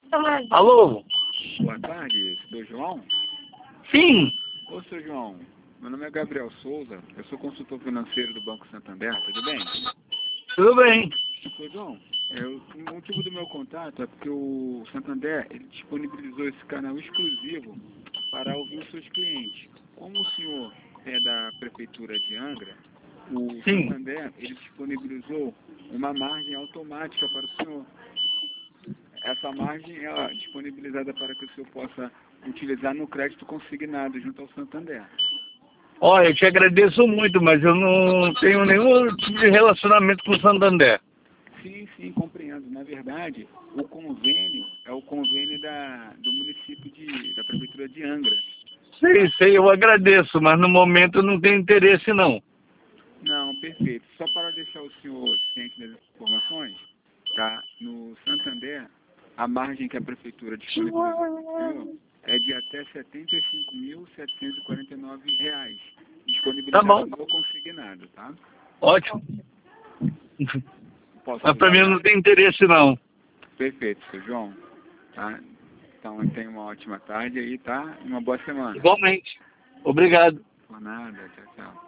Alô? Boa tarde, Sr. João. Sim. Ô, Sr. João, meu nome é Gabriel Souza, eu sou consultor financeiro do Banco Santander, tudo bem? Tudo bem. Sr. João, o motivo do meu contato é porque o Santander ele disponibilizou esse canal exclusivo para ouvir os seus clientes. Como o senhor é da Prefeitura de Angra, o Sim. Santander ele disponibilizou uma margem automática para o senhor. Essa margem é disponibilizada para que o senhor possa utilizar no crédito consignado junto ao Santander. Olha, eu te agradeço muito, mas eu não tenho nenhum tipo de relacionamento com o Santander. Sim, compreendo. Na verdade, o convênio é o convênio do município da Prefeitura de Angra. Sei, eu agradeço, mas no momento eu não tenho interesse não. Não, perfeito. Só para deixar o senhor ciente das informações, tá? No Santander, a margem que a Prefeitura disponibilizou é de até R$ 75.749, Tá bom, disponibilizado no consignado, tá? ótimo. Posso Mas para mim ajudar? não tem interesse não. Perfeito, Sr. João. Tá? Então, tenha uma ótima tarde aí, tá? E uma boa semana. Igualmente. Obrigado. Por nada, tchau, tchau.